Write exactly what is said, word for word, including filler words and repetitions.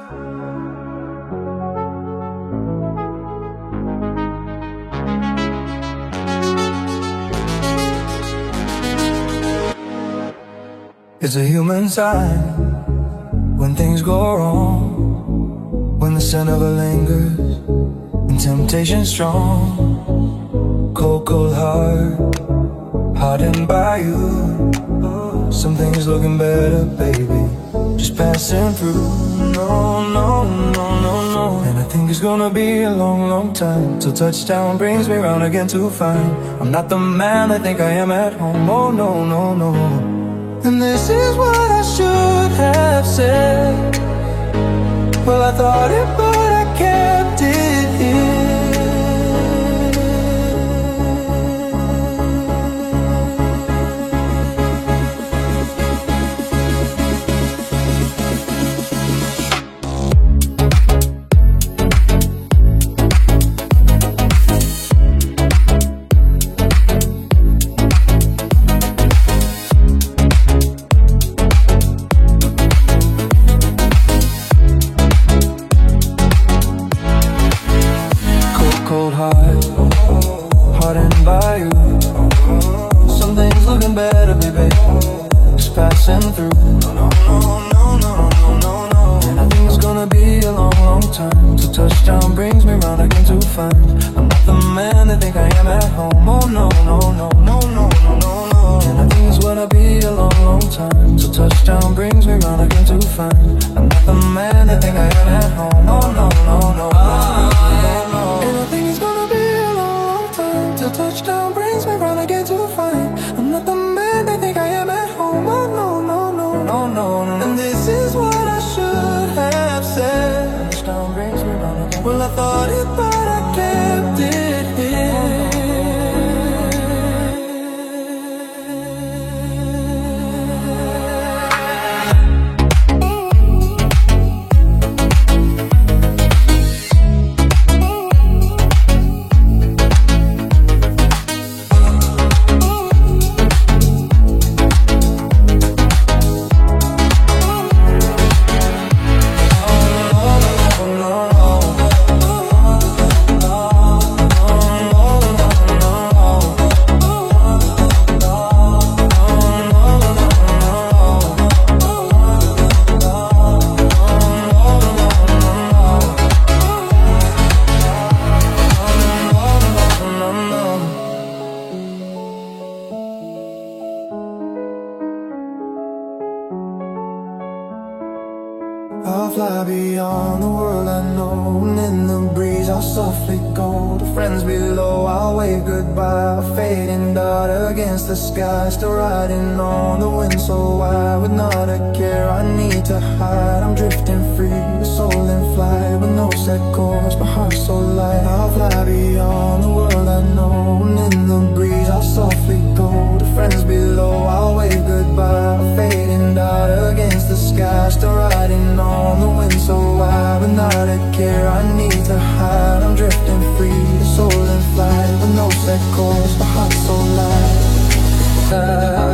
It's a human sign when things go wrong, when the scent of it lingers and temptation strong. Cold, cold heart, hardened by you. Something's looking better, baby, just passing through. No, no, no, no, no. And I think it's gonna be a long, long time till touchdown brings me round again to find I'm not the man I think I am at home. Oh, no, no, no. And this is what I should have said. Well, I thought it, but I kept it here. Cold heart, hardened by you. Something's looking better, baby, just passing through. No, no, no, no, no, no, no. And I think it's gonna be a long, long time till touchdown brings me round again to find I'm not the man they think I am at home. Oh, no, no, no, no, no, no, no, no. And I think it's gonna be a long, long time till touchdown brings me round again to find I'm not the man they think I am at home. Oh, no, no, no, no, no. And I think it's gonna be a long, long time till touchdown brings me round again to find I'm not the man they think I am at home. Oh, no, no, no, no, no, no. And this is what I should have said. Touchdown brings me round again. Well, I thought it, but I kept it here. I'll fly beyond the world I know, and in the breeze I'll softly go. To friends below I'll wave goodbye, a fading dot against the sky. Still riding on the wind so wide, with not a care I need to hide. I'm drifting free, a soul in flight, with no set course, my heart so light. I'll fly beyond the world I know, and in the breeze I'll softly go. To friends below I'll wave goodbye, a fading dot against the sky. Still riding on the wind so wide, with not a care I need to hide. I'm drifting free, the soul in flight, with no set course, my heart so light.